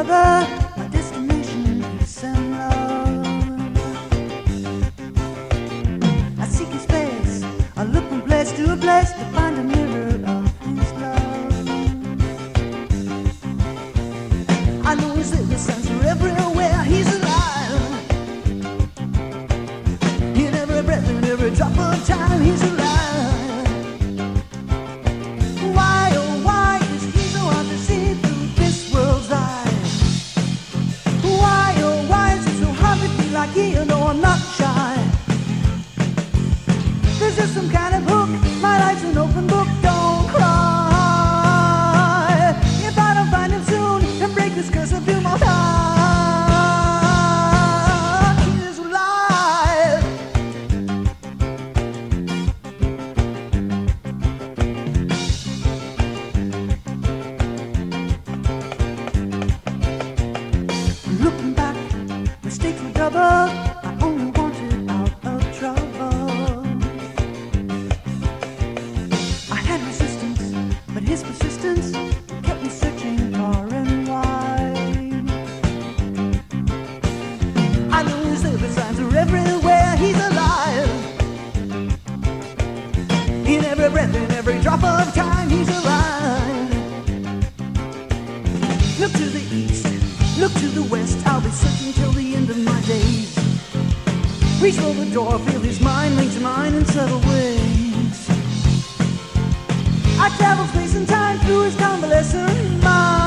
discover my destination, peace and love. I seek in space, I look from place to place to find a mirror of his love. I know his little signs are everywhere, he's alive. In every breath and every drop of time, he's alive. Why, oh why is he so hard to see through this world's eyes? Why, oh why is it so hard to be like you? No, I'm not shy. There's just some kind of hook, my life's an open book, don't cry. If I don't find him soon and break this curse a few more times, he's alive. Looking back, mistakes were double. I only wanted out of trouble. I had resistance, but his persistence kept me searching far and wide. I know his little signs are everywhere, he's alive. In every breath, in every drop of time, he's alive. Look to the east, look to the west, I'll be searching till the end of my days. Reach for the door, feel his mind linked to mine in subtle ways. I travel space and time through his convalescent mind.